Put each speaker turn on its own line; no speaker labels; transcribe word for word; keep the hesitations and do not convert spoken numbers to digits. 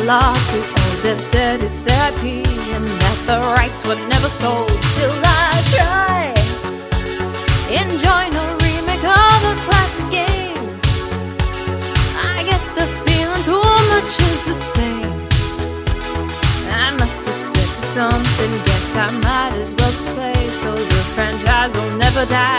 lawsuit. All they've said it's therapy and that the rights were never sold. Still I try, enjoying a remake of a classic game. I get the feeling too much is the same. I must accept something, guess I might as well just play, so the franchise will never die.